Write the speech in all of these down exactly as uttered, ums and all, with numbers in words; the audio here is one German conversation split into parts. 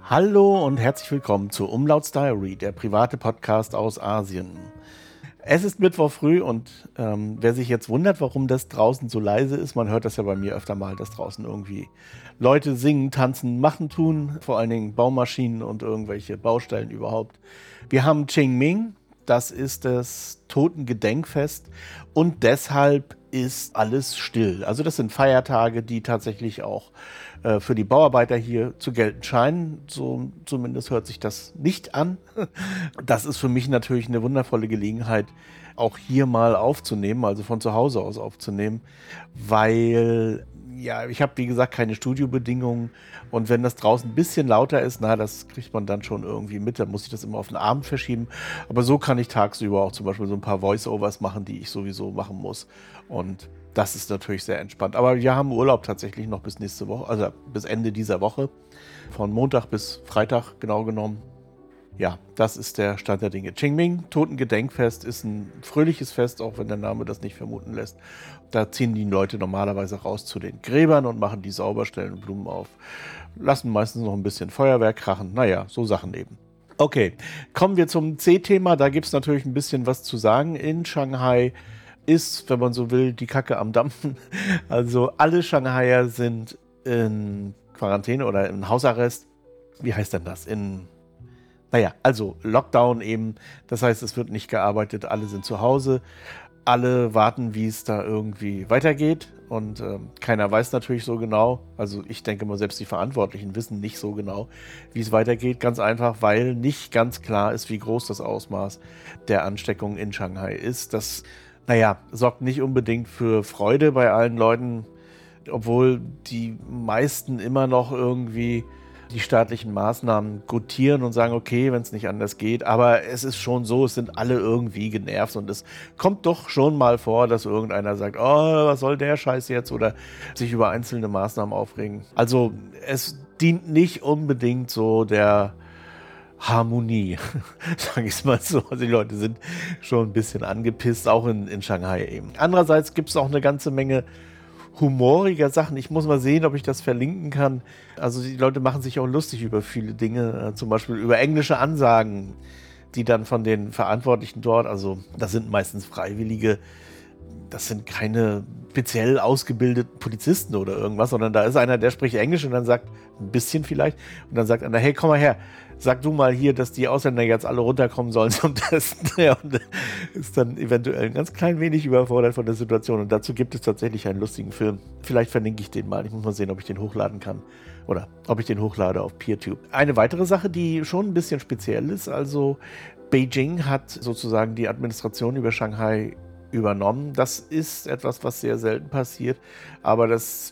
Hallo und herzlich willkommen zu Umlauts Diary, der private Podcast aus Asien. Es ist Mittwoch früh und ähm, wer sich jetzt wundert, warum das draußen so leise ist, man hört das ja bei mir öfter mal, dass draußen irgendwie Leute singen, tanzen, machen, tun, vor allen Dingen Baumaschinen und irgendwelche Baustellen überhaupt. Wir haben Qingming, das ist das Totengedenkfest und deshalb ist alles still. Also das sind Feiertage, die tatsächlich auch äh, für die Bauarbeiter hier zu gelten scheinen. So zumindest hört sich das nicht an. Das ist für mich natürlich eine wundervolle Gelegenheit, auch hier mal aufzunehmen, also von zu Hause aus aufzunehmen, weil ja, ich habe wie gesagt keine Studiobedingungen und wenn das draußen ein bisschen lauter ist, na, das kriegt man dann schon irgendwie mit, dann muss ich das immer auf den Abend verschieben, aber so kann ich tagsüber auch zum Beispiel so ein paar Voice-Overs machen, die ich sowieso machen muss und das ist natürlich sehr entspannt, aber wir haben Urlaub tatsächlich noch bis nächste Woche, also bis Ende dieser Woche, von Montag bis Freitag genau genommen. Ja, das ist der Stand der Dinge. Qingming, Totengedenkfest, ist ein fröhliches Fest, auch wenn der Name das nicht vermuten lässt. Da ziehen die Leute normalerweise raus zu den Gräbern und machen die sauber, stellen Blumen auf, lassen meistens noch ein bisschen Feuerwerk krachen. Naja, so Sachen eben. Okay, kommen wir zum C-Thema. Da gibt es natürlich ein bisschen was zu sagen. In Shanghai ist, wenn man so will, die Kacke am Dampfen. Also alle Shanghaier sind in Quarantäne oder in Hausarrest. Wie heißt denn das? In Naja, also Lockdown eben, das heißt, es wird nicht gearbeitet, alle sind zu Hause, alle warten, wie es da irgendwie weitergeht und äh, keiner weiß natürlich so genau, also ich denke mal, selbst die Verantwortlichen wissen nicht so genau, wie es weitergeht, ganz einfach, weil nicht ganz klar ist, wie groß das Ausmaß der Ansteckung in Shanghai ist. Das, naja, sorgt nicht unbedingt für Freude bei allen Leuten, obwohl die meisten immer noch irgendwie die staatlichen Maßnahmen gutieren und sagen, okay, wenn es nicht anders geht. Aber es ist schon so, es sind alle irgendwie genervt und es kommt doch schon mal vor, dass irgendeiner sagt, oh, was soll der Scheiß jetzt? Oder sich über einzelne Maßnahmen aufregen. Also es dient nicht unbedingt so der Harmonie, sage ich es mal so. Also die Leute sind schon ein bisschen angepisst, auch in, in Shanghai eben. Andererseits gibt es auch eine ganze Menge humoriger Sachen. Ich muss mal sehen, ob ich das verlinken kann. Also die Leute machen sich auch lustig über viele Dinge, äh, zum Beispiel über englische Ansagen, die dann von den Verantwortlichen dort, also das sind meistens Freiwillige, das sind keine speziell ausgebildeten Polizisten oder irgendwas, sondern da ist einer, der spricht Englisch und dann sagt, ein bisschen vielleicht, und dann sagt einer, hey, komm mal her, sag du mal hier, dass die Ausländer jetzt alle runterkommen sollen zum Testen. Ja, und ist dann eventuell ein ganz klein wenig überfordert von der Situation. Und dazu gibt es tatsächlich einen lustigen Film. Vielleicht verlinke ich den mal. Ich muss mal sehen, ob ich den hochladen kann. Oder ob ich den hochlade auf PeerTube. Eine weitere Sache, die schon ein bisschen speziell ist, also Beijing hat sozusagen die Administration über Shanghai übernommen. Das ist etwas, was sehr selten passiert, aber das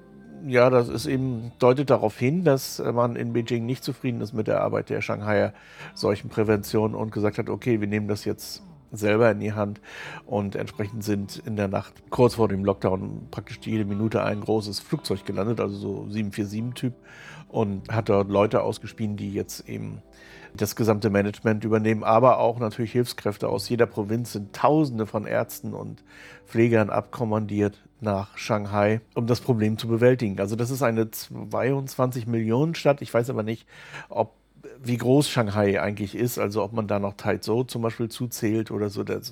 Ja, das ist eben, deutet darauf hin, dass man in Beijing nicht zufrieden ist mit der Arbeit der Shanghaier Seuchenprävention und gesagt hat, okay, wir nehmen das jetzt selber in die Hand und entsprechend sind in der Nacht kurz vor dem Lockdown praktisch jede Minute ein großes Flugzeug gelandet, also so sieben vier sieben Typ und hat dort Leute ausgespien, die jetzt eben das gesamte Management übernehmen, aber auch natürlich Hilfskräfte aus jeder Provinz, sind Tausende von Ärzten und Pflegern abkommandiert nach Shanghai, um das Problem zu bewältigen. Also das ist eine zweiundzwanzig Millionen Stadt. Ich weiß aber nicht, ob wie groß Shanghai eigentlich ist, also ob man da noch Taizhou zum Beispiel zuzählt oder so. Das,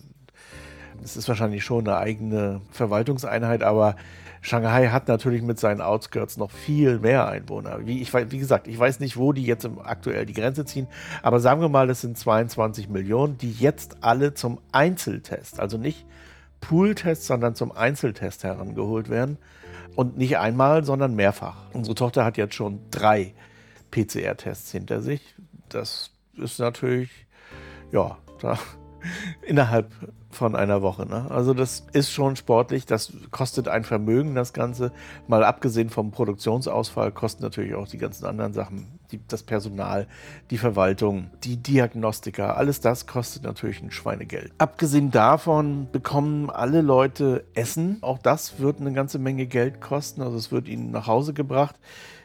das ist wahrscheinlich schon eine eigene Verwaltungseinheit, aber Shanghai hat natürlich mit seinen Outskirts noch viel mehr Einwohner. Wie, ich, wie gesagt, ich weiß nicht, wo die jetzt aktuell die Grenze ziehen, aber sagen wir mal, das sind zweiundzwanzig Millionen, die jetzt alle zum Einzeltest, also nicht Pooltest, sondern zum Einzeltest herangeholt werden. Und nicht einmal, sondern mehrfach. Unsere Tochter hat jetzt schon drei P C R-Tests hinter sich. Das ist natürlich, ja, da innerhalb von einer Woche. Ne? Also das ist schon sportlich, das kostet ein Vermögen, das Ganze. Mal abgesehen vom Produktionsausfall kosten natürlich auch die ganzen anderen Sachen, die, das Personal, die Verwaltung, die Diagnostiker, alles das kostet natürlich ein Schweinegeld. Abgesehen davon bekommen alle Leute Essen, auch das wird eine ganze Menge Geld kosten, also es wird ihnen nach Hause gebracht.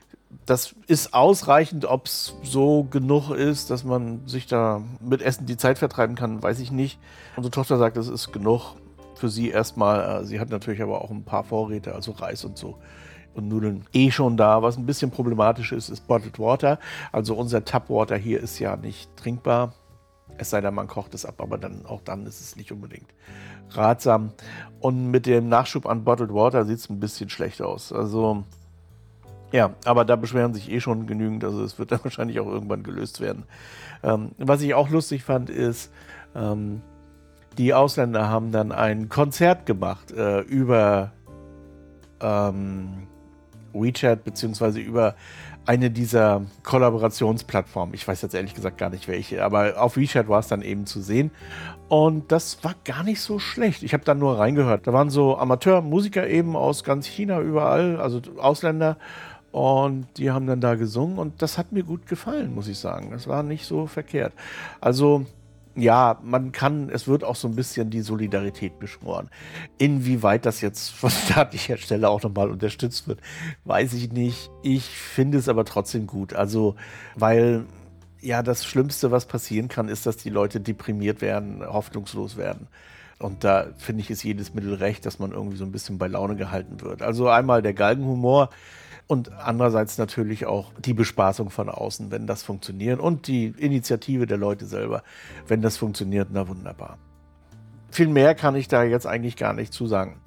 Das ist ausreichend, ob es so genug ist, dass man sich da mit Essen die Zeit vertreiben kann, weiß ich nicht. Unsere Tochter sagt, es ist genug für sie erstmal. Sie hat natürlich aber auch ein paar Vorräte, also Reis und so. und Nudeln eh schon da. Was ein bisschen problematisch ist, ist Bottled Water. Also unser Tap-Water hier ist ja nicht trinkbar. Es sei denn, man kocht es ab, aber dann auch dann ist es nicht unbedingt ratsam. Und mit dem Nachschub an Bottled Water sieht es ein bisschen schlecht aus. Also ja, aber da beschweren sich eh schon genügend. Also es wird dann wahrscheinlich auch irgendwann gelöst werden. Ähm, was ich auch lustig fand, ist, ähm, die Ausländer haben dann ein Konzert gemacht äh, über ähm, WeChat beziehungsweise über eine dieser Kollaborationsplattformen. Ich weiß jetzt ehrlich gesagt gar nicht welche, aber auf WeChat war es dann eben zu sehen. Und das war gar nicht so schlecht. Ich habe dann nur reingehört. Da waren so Amateurmusiker eben aus ganz China überall, also Ausländer. Und die haben dann da gesungen und das hat mir gut gefallen, muss ich sagen. Das war nicht so verkehrt. Also ja, man kann, es wird auch so ein bisschen die Solidarität beschworen. Inwieweit das jetzt von staatlicher Stelle auch nochmal unterstützt wird, weiß ich nicht. Ich finde es aber trotzdem gut. Also, weil ja das Schlimmste, was passieren kann, ist, dass die Leute deprimiert werden, hoffnungslos werden. Und da finde ich, ist jedes Mittel recht, dass man irgendwie so ein bisschen bei Laune gehalten wird. Also einmal der Galgenhumor und andererseits natürlich auch die Bespaßung von außen, wenn das funktioniert. Und die Initiative der Leute selber, wenn das funktioniert, na wunderbar. Viel mehr kann ich da jetzt eigentlich gar nicht zu sagen.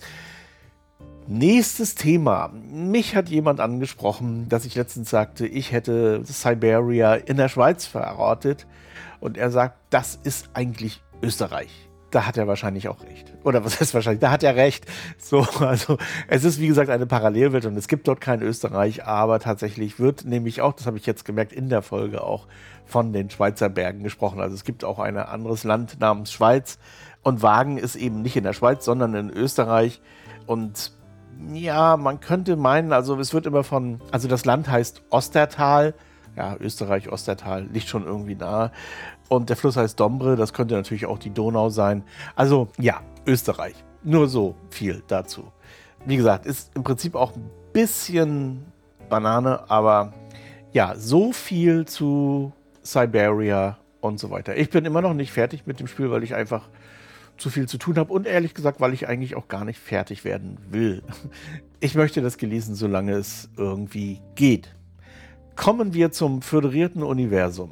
Nächstes Thema. Mich hat jemand angesprochen, dass ich letztens sagte, ich hätte Siberia in der Schweiz verortet. Und er sagt, das ist eigentlich Österreich. Da hat er wahrscheinlich auch recht. Oder was heißt wahrscheinlich? Da hat er recht. So, also es ist wie gesagt eine Parallelwelt und es gibt dort kein Österreich, aber tatsächlich wird nämlich auch, das habe ich jetzt gemerkt, in der Folge auch von den Schweizer Bergen gesprochen. Also es gibt auch ein anderes Land namens Schweiz und Wagen ist eben nicht in der Schweiz, sondern in Österreich. Und ja, man könnte meinen, also es wird immer von, also das Land heißt Ostertal. Ja, Österreich, Ostertal, liegt schon irgendwie nahe. Und der Fluss heißt Dombre, das könnte natürlich auch die Donau sein. Also ja, Österreich. Nur so viel dazu. Wie gesagt, ist im Prinzip auch ein bisschen Banane, aber ja, so viel zu Siberia und so weiter. Ich bin immer noch nicht fertig mit dem Spiel, weil ich einfach zu viel zu tun habe und ehrlich gesagt, weil ich eigentlich auch gar nicht fertig werden will. Ich möchte das genießen, solange es irgendwie geht. Kommen wir zum föderierten Universum.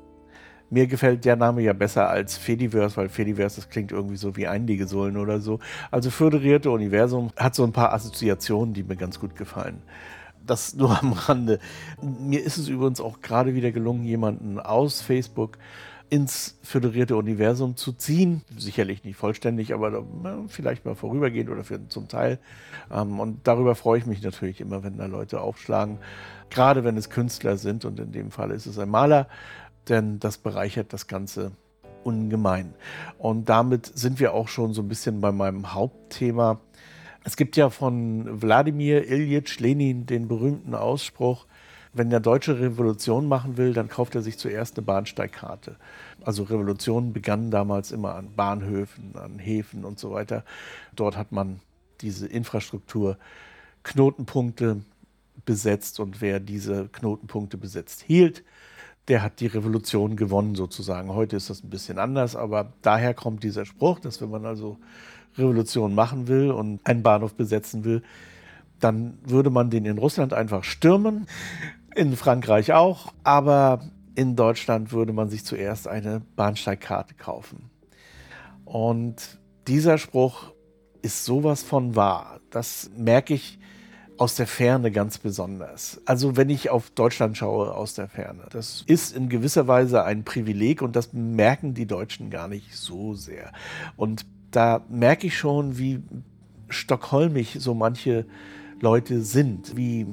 Mir gefällt der Name ja besser als Fediverse, weil Fediverse, das klingt irgendwie so wie Einlegesohlen oder so. Also föderierte Universum hat so ein paar Assoziationen, die mir ganz gut gefallen. Das nur am Rande. Mir ist es übrigens auch gerade wieder gelungen, jemanden aus Facebook ins föderierte Universum zu ziehen. Sicherlich nicht vollständig, aber vielleicht mal vorübergehend oder für, zum Teil. Und darüber freue ich mich natürlich immer, wenn da Leute aufschlagen. Gerade wenn es Künstler sind und in dem Fall ist es ein Maler. Denn das bereichert das Ganze ungemein. Und damit sind wir auch schon so ein bisschen bei meinem Hauptthema. Es gibt ja von Wladimir Iljitsch Lenin den berühmten Ausspruch, wenn der Deutsche Revolution machen will, dann kauft er sich zuerst eine Bahnsteigkarte. Also Revolutionen begannen damals immer an Bahnhöfen, an Häfen und so weiter. Dort hat man diese Infrastruktur, Knotenpunkte besetzt und wer diese Knotenpunkte besetzt hielt, der hat die Revolution gewonnen sozusagen. Heute ist das ein bisschen anders, aber daher kommt dieser Spruch, dass wenn man also Revolution machen will und einen Bahnhof besetzen will, dann würde man den in Russland einfach stürmen, in Frankreich auch, aber in Deutschland würde man sich zuerst eine Bahnsteigkarte kaufen. Und dieser Spruch ist sowas von wahr. Das merke ich aus der Ferne ganz besonders. Also wenn ich auf Deutschland schaue aus der Ferne. Das ist in gewisser Weise ein Privileg und das merken die Deutschen gar nicht so sehr. Und da merke ich schon, wie stockholmig so manche Leute sind, wie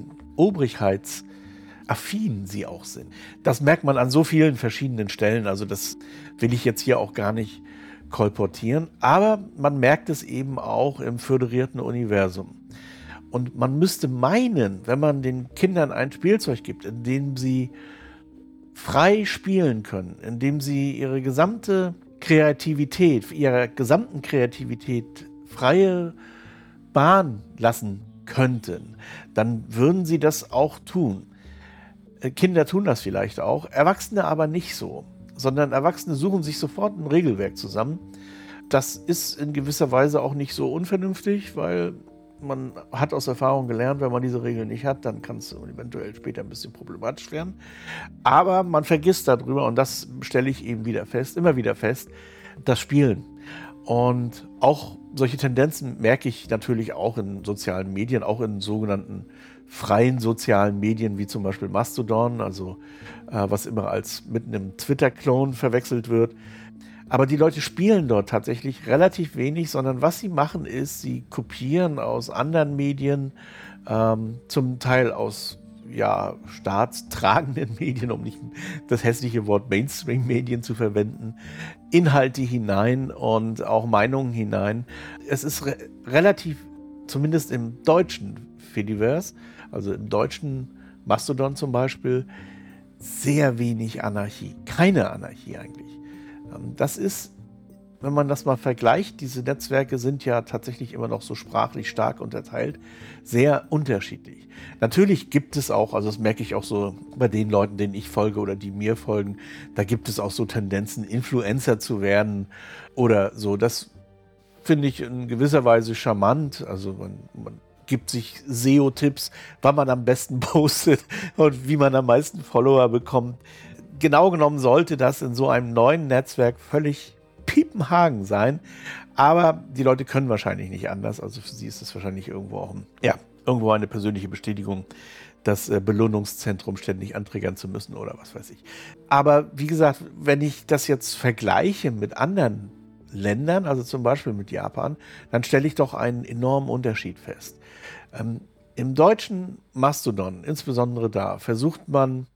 obrigkeitsaffin sie auch sind. Das merkt man an so vielen verschiedenen Stellen. Also das will ich jetzt hier auch gar nicht kolportieren. Aber man merkt es eben auch im föderierten Universum. Und man müsste meinen, wenn man den Kindern ein Spielzeug gibt, in dem sie frei spielen können, in dem sie ihre gesamte Kreativität, ihrer gesamten Kreativität freie Bahn lassen könnten, dann würden sie das auch tun. Kinder tun das vielleicht auch, Erwachsene aber nicht so, sondern Erwachsene suchen sich sofort ein Regelwerk zusammen. Das ist in gewisser Weise auch nicht so unvernünftig, weil man hat aus Erfahrung gelernt, wenn man diese Regeln nicht hat, dann kann es eventuell später ein bisschen problematisch werden. Aber man vergisst darüber, und das stelle ich eben wieder fest, immer wieder fest, das Spielen. Und auch solche Tendenzen merke ich natürlich auch in sozialen Medien, auch in sogenannten freien sozialen Medien, wie zum Beispiel Mastodon, also äh, was immer als mit einem Twitter-Klon verwechselt wird. Aber die Leute spielen dort tatsächlich relativ wenig, sondern was sie machen ist, sie kopieren aus anderen Medien, ähm, zum Teil aus ja, staatstragenden Medien, um nicht das hässliche Wort Mainstream-Medien zu verwenden, Inhalte hinein und auch Meinungen hinein. Es ist re- relativ, zumindest im deutschen Fediverse, also im deutschen Mastodon zum Beispiel, sehr wenig Anarchie. Keine Anarchie eigentlich. Das ist, wenn man das mal vergleicht, diese Netzwerke sind ja tatsächlich immer noch so sprachlich stark unterteilt, sehr unterschiedlich. Natürlich gibt es auch, also das merke ich auch so bei den Leuten, denen ich folge oder die mir folgen, da gibt es auch so Tendenzen, Influencer zu werden oder so. Das finde ich in gewisser Weise charmant. Also man, man gibt sich S E O-Tipps, wann man am besten postet und wie man am meisten Follower bekommt. Genau genommen sollte das in so einem neuen Netzwerk völlig Piepenhagen sein, aber die Leute können wahrscheinlich nicht anders. Also für sie ist es wahrscheinlich irgendwo auch ein, ja, irgendwo eine persönliche Bestätigung, das äh, Belohnungszentrum ständig antriggern zu müssen oder was weiß ich. Aber wie gesagt, wenn ich das jetzt vergleiche mit anderen Ländern, also zum Beispiel mit Japan, dann stelle ich doch einen enormen Unterschied fest. Ähm, Im deutschen Mastodon, insbesondere da, versucht man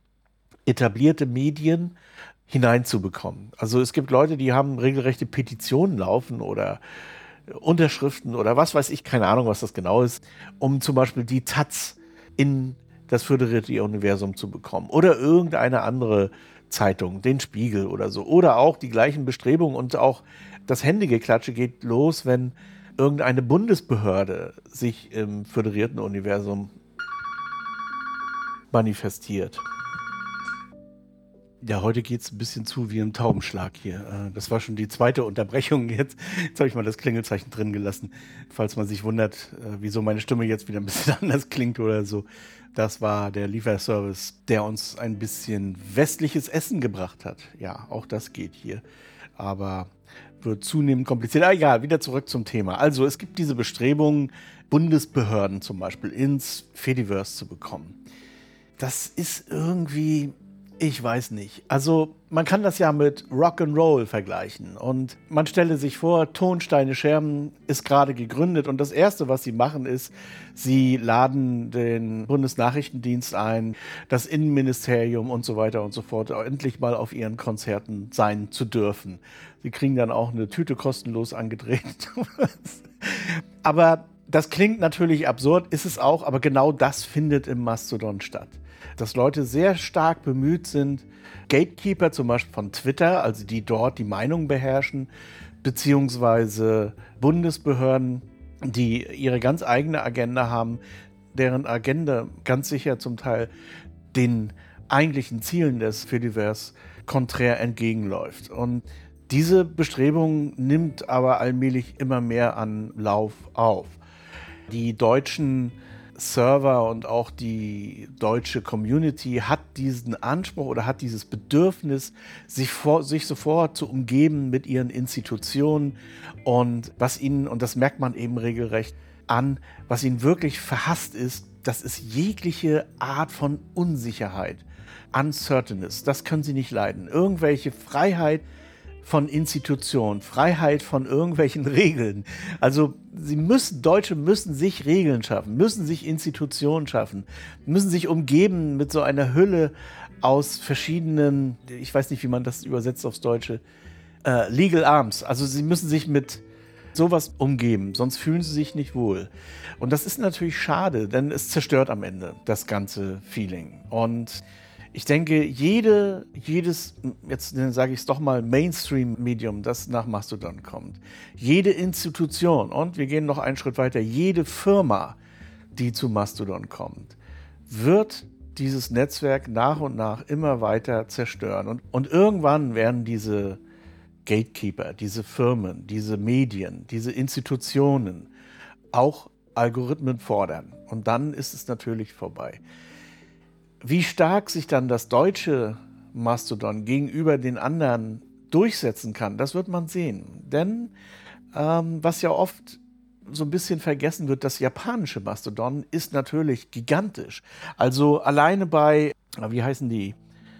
etablierte Medien hineinzubekommen. Also es gibt Leute, die haben regelrechte Petitionen laufen oder Unterschriften oder was weiß ich, keine Ahnung, was das genau ist, um zum Beispiel die Taz in das föderierte Universum zu bekommen oder irgendeine andere Zeitung, den Spiegel oder so. Oder auch die gleichen Bestrebungen und auch das Händegeklatsche geht los, wenn irgendeine Bundesbehörde sich im föderierten Universum manifestiert. Ja, heute geht es ein bisschen zu wie ein Taubenschlag hier. Äh, Das war schon die zweite Unterbrechung jetzt. Jetzt habe ich mal das Klingelzeichen drin gelassen, falls man sich wundert, äh, wieso meine Stimme jetzt wieder ein bisschen anders klingt oder so. Das war der Lieferservice, der uns ein bisschen westliches Essen gebracht hat. Ja, auch das geht hier. Aber wird zunehmend kompliziert. Ah, egal, wieder zurück zum Thema. Also, es gibt diese Bestrebungen, Bundesbehörden zum Beispiel ins Fediverse zu bekommen. Das ist irgendwie, ich weiß nicht. Also man kann das ja mit Rock'n'Roll vergleichen. Und man stelle sich vor, Tonsteine Scherben ist gerade gegründet. Und das Erste, was sie machen, ist, sie laden den Bundesnachrichtendienst ein, das Innenministerium und so weiter und so fort, endlich mal auf ihren Konzerten sein zu dürfen. Sie kriegen dann auch eine Tüte kostenlos angedreht. Aber das klingt natürlich absurd, ist es auch, aber genau das findet im Mastodon statt. Dass Leute sehr stark bemüht sind, Gatekeeper zum Beispiel von Twitter, also die dort die Meinung beherrschen, beziehungsweise Bundesbehörden, die ihre ganz eigene Agenda haben, deren Agenda ganz sicher zum Teil den eigentlichen Zielen des Fediverse konträr entgegenläuft. Und diese Bestrebung nimmt aber allmählich immer mehr an Lauf auf. Die deutschen Server und auch die deutsche Community hat diesen Anspruch oder hat dieses Bedürfnis, sich, vor, sich sofort zu umgeben mit ihren Institutionen und was ihnen, und das merkt man eben regelrecht an, was ihnen wirklich verhasst ist, das ist jegliche Art von Unsicherheit, Uncertainness, das können sie nicht leiden. Irgendwelche Freiheit von Institutionen, Freiheit von irgendwelchen Regeln. Also sie müssen, Deutsche müssen sich Regeln schaffen, müssen sich Institutionen schaffen, müssen sich umgeben mit so einer Hülle aus verschiedenen, ich weiß nicht, wie man das übersetzt aufs Deutsche, äh, Legal Arms. Also sie müssen sich mit sowas umgeben, sonst fühlen sie sich nicht wohl. Und das ist natürlich schade, denn es zerstört am Ende das ganze Feeling. Und ich denke, jede, jedes, jetzt sage ich es doch mal, Mainstream-Medium, das nach Mastodon kommt, jede Institution und wir gehen noch einen Schritt weiter, jede Firma, die zu Mastodon kommt, wird dieses Netzwerk nach und nach immer weiter zerstören. Und, und irgendwann werden diese Gatekeeper, diese Firmen, diese Medien, diese Institutionen auch Algorithmen fordern. Und dann ist es natürlich vorbei. Wie stark sich dann das deutsche Mastodon gegenüber den anderen durchsetzen kann, das wird man sehen. Denn ähm, was ja oft so ein bisschen vergessen wird, das japanische Mastodon ist natürlich gigantisch. Also alleine bei, wie heißen die?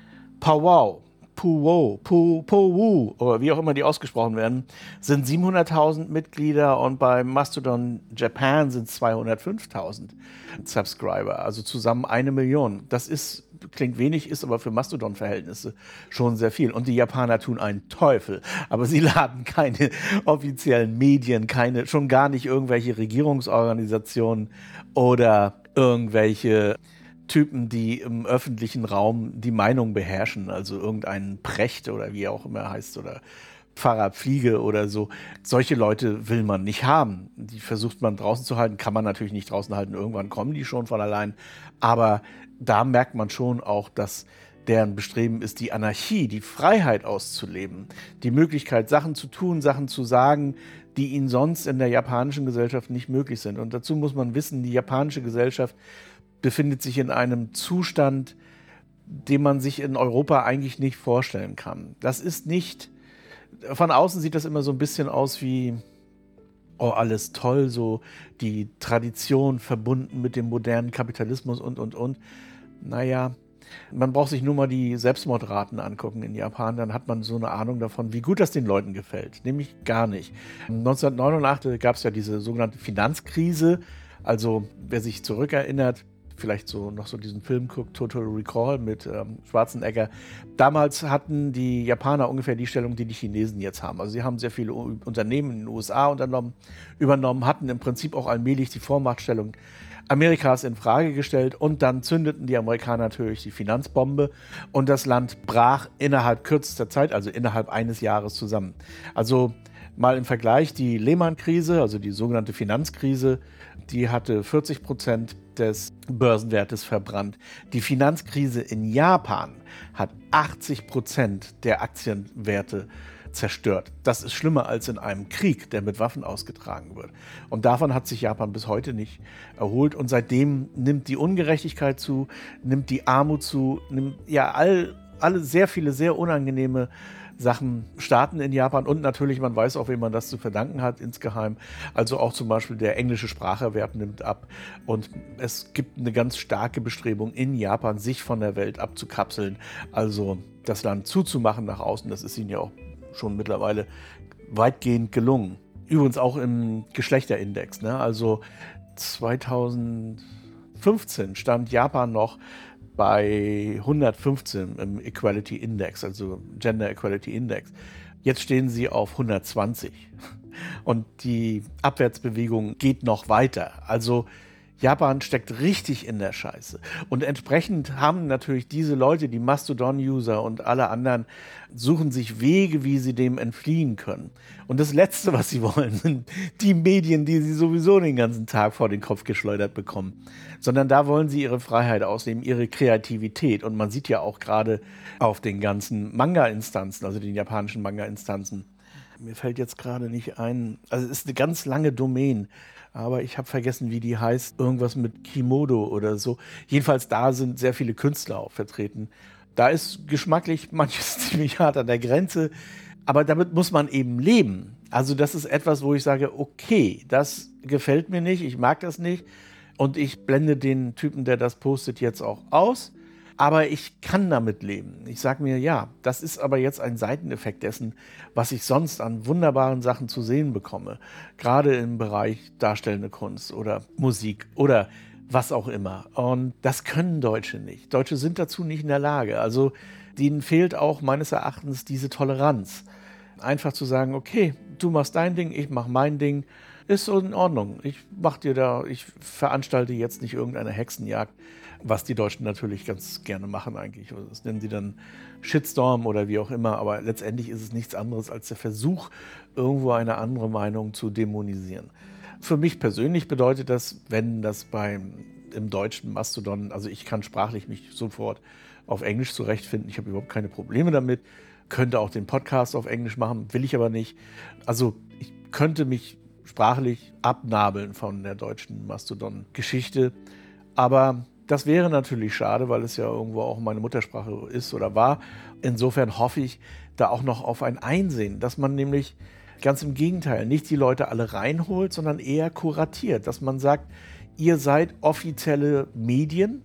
Powwow, Puwo, Pu, Powu, oder wie auch immer die ausgesprochen werden, sind siebenhunderttausend Mitglieder und bei Mastodon Japan sind es zweihundertfünftausend Subscriber, also zusammen eine Million. Das ist, klingt wenig, ist aber für Mastodon-Verhältnisse schon sehr viel. Und die Japaner tun einen Teufel, aber sie laden keine offiziellen Medien, keine, schon gar nicht irgendwelche Regierungsorganisationen oder irgendwelche Typen, die im öffentlichen Raum die Meinung beherrschen, also irgendeinen Precht oder wie er auch immer heißt oder Pfarrer Pfliege oder so. Solche Leute will man nicht haben. Die versucht man draußen zu halten, kann man natürlich nicht draußen halten, irgendwann kommen die schon von allein. Aber da merkt man schon auch, dass deren Bestreben ist, die Anarchie, die Freiheit auszuleben, die Möglichkeit, Sachen zu tun, Sachen zu sagen, die ihnen sonst in der japanischen Gesellschaft nicht möglich sind. Und dazu muss man wissen, die japanische Gesellschaft befindet sich in einem Zustand, den man sich in Europa eigentlich nicht vorstellen kann. Das ist nicht, von außen sieht das immer so ein bisschen aus wie, oh, alles toll, so die Tradition verbunden mit dem modernen Kapitalismus und, und, und. Naja, man braucht sich nur mal die Selbstmordraten angucken in Japan, dann hat man so eine Ahnung davon, wie gut das den Leuten gefällt. Nämlich gar nicht. neunzehnhundertneunundachtzig gab es ja diese sogenannte Finanzkrise, also wer sich zurückerinnert, vielleicht so noch so diesen Film guckt, Total Recall mit ähm, Schwarzenegger. Damals hatten die Japaner ungefähr die Stellung, die die Chinesen jetzt haben. Also sie haben sehr viele U- Unternehmen in den U S A unternommen, übernommen, hatten im Prinzip auch allmählich die Vormachtstellung Amerikas in Frage gestellt und dann zündeten die Amerikaner natürlich die Finanzbombe und das Land brach innerhalb kürzester Zeit, also innerhalb eines Jahres zusammen. Also mal im Vergleich, die Lehman-Krise, also die sogenannte Finanzkrise, die hatte vierzig Prozent des Börsenwertes verbrannt. Die Finanzkrise in Japan hat achtzig Prozent der Aktienwerte zerstört. Das ist schlimmer als in einem Krieg, der mit Waffen ausgetragen wird. Und davon hat sich Japan bis heute nicht erholt. Und seitdem nimmt die Ungerechtigkeit zu, nimmt die Armut zu, nimmt ja all, alle sehr viele sehr unangenehme Sachen starten in Japan und natürlich, man weiß auch, wem man das zu verdanken hat insgeheim. Also auch zum Beispiel der englische Spracherwerb nimmt ab und es gibt eine ganz starke Bestrebung in Japan, sich von der Welt abzukapseln, also das Land zuzumachen nach außen. Das ist ihnen ja auch schon mittlerweile weitgehend gelungen. Übrigens auch im Geschlechterindex, ne? Also zweitausendfünfzehn stand Japan noch bei hundertfünfzehn im Equality Index, also Gender Equality Index. Jetzt stehen sie auf hundertzwanzig. Und die Abwärtsbewegung geht noch weiter. Also Japan steckt richtig in der Scheiße. Und entsprechend haben natürlich diese Leute, die Mastodon-User und alle anderen, suchen sich Wege, wie sie dem entfliehen können. Und das Letzte, was sie wollen, sind die Medien, die sie sowieso den ganzen Tag vor den Kopf geschleudert bekommen. Sondern da wollen sie ihre Freiheit ausleben, ihre Kreativität. Und man sieht ja auch gerade auf den ganzen Manga-Instanzen, also den japanischen Manga-Instanzen, mir fällt jetzt gerade nicht ein, also es ist eine ganz lange Domain, aber ich habe vergessen, wie die heißt, irgendwas mit Kimodo oder so. Jedenfalls da sind sehr viele Künstler auch vertreten. Da ist geschmacklich manches ziemlich hart an der Grenze, aber damit muss man eben leben. Also das ist etwas, wo ich sage, okay, das gefällt mir nicht, ich mag das nicht und ich blende den Typen, der das postet, jetzt auch aus. Aber ich kann damit leben. Ich sage mir, ja, das ist aber jetzt ein Seiteneffekt dessen, was ich sonst an wunderbaren Sachen zu sehen bekomme. Gerade im Bereich darstellende Kunst oder Musik oder was auch immer. Und das können Deutsche nicht. Deutsche sind dazu nicht in der Lage. Also denen fehlt auch meines Erachtens diese Toleranz. Einfach zu sagen, okay, du machst dein Ding, ich mach mein Ding. Ist so in Ordnung. Ich mach dir da, ich veranstalte jetzt nicht irgendeine Hexenjagd, was die Deutschen natürlich ganz gerne machen eigentlich. Das nennen sie dann Shitstorm oder wie auch immer, aber letztendlich ist es nichts anderes als der Versuch, irgendwo eine andere Meinung zu dämonisieren. Für mich persönlich bedeutet das, wenn das beim im deutschen Mastodon, also ich kann sprachlich mich sofort auf Englisch zurechtfinden, ich habe überhaupt keine Probleme damit, könnte auch den Podcast auf Englisch machen, will ich aber nicht. Also ich könnte mich sprachlich abnabeln von der deutschen Mastodon-Geschichte. Aber das wäre natürlich schade, weil es ja irgendwo auch meine Muttersprache ist oder war. Insofern hoffe ich da auch noch auf ein Einsehen, dass man nämlich ganz im Gegenteil nicht die Leute alle reinholt, sondern eher kuratiert, dass man sagt, ihr seid offizielle Medien,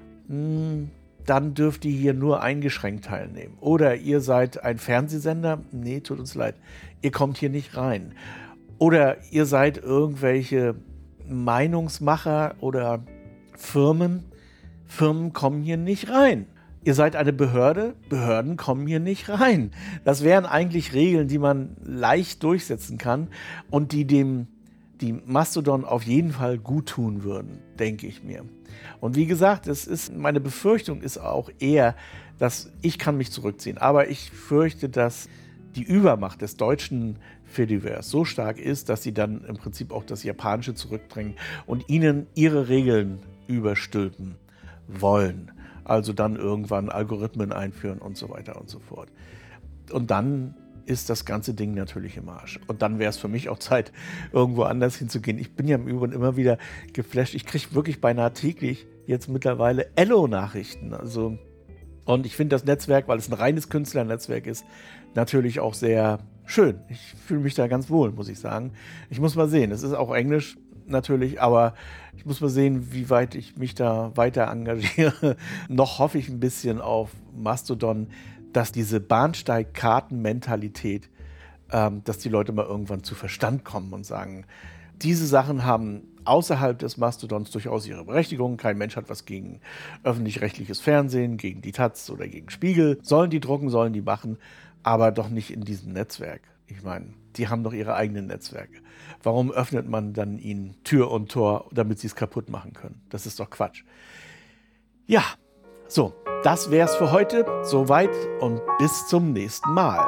dann dürft ihr hier nur eingeschränkt teilnehmen. Oder ihr seid ein Fernsehsender, nee, tut uns leid, ihr kommt hier nicht rein. Oder ihr seid irgendwelche Meinungsmacher oder Firmen, Firmen kommen hier nicht rein. Ihr seid eine Behörde, Behörden kommen hier nicht rein. Das wären eigentlich Regeln, die man leicht durchsetzen kann und die dem die Mastodon auf jeden Fall gut tun würden, denke ich mir. Und wie gesagt, es ist, meine Befürchtung ist auch eher, dass ich kann mich zurückziehen, aber ich fürchte, dass die Übermacht des deutschen Fediverse so stark ist, dass sie dann im Prinzip auch das Japanische zurückdrängen und ihnen ihre Regeln überstülpen wollen. Also dann irgendwann Algorithmen einführen und so weiter und so fort. Und dann ist das ganze Ding natürlich im Arsch. Und dann wäre es für mich auch Zeit, irgendwo anders hinzugehen. Ich bin ja im Übrigen immer wieder geflasht. Ich kriege wirklich beinahe täglich jetzt mittlerweile Ello-Nachrichten. Also, und ich finde das Netzwerk, weil es ein reines Künstlernetzwerk ist, natürlich auch sehr schön. Ich fühle mich da ganz wohl, muss ich sagen. Ich muss mal sehen. Es ist auch Englisch natürlich, aber ich muss mal sehen, wie weit ich mich da weiter engagiere. Noch hoffe ich ein bisschen auf Mastodon, dass diese Bahnsteigkarten-Mentalität, ähm, dass die Leute mal irgendwann zu Verstand kommen und sagen, diese Sachen haben außerhalb des Mastodons durchaus ihre Berechtigung. Kein Mensch hat was gegen öffentlich-rechtliches Fernsehen, gegen die Taz oder gegen Spiegel. Sollen die drucken, sollen die machen, aber doch nicht in diesem Netzwerk. Ich meine, die haben doch ihre eigenen Netzwerke. Warum öffnet man dann ihnen Tür und Tor, damit sie es kaputt machen können? Das ist doch Quatsch. Ja, so, das wär's für heute. Soweit und bis zum nächsten Mal.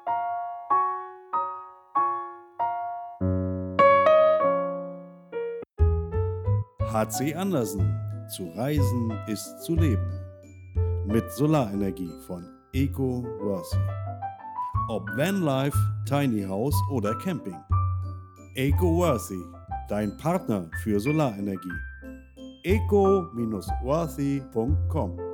H C Andersen. Zu reisen ist zu leben. Mit Solarenergie von EcoWorthy. Ob Vanlife, Tiny House oder Camping. EcoWorthy, dein Partner für Solarenergie. eco Bindestrich worthy Punkt com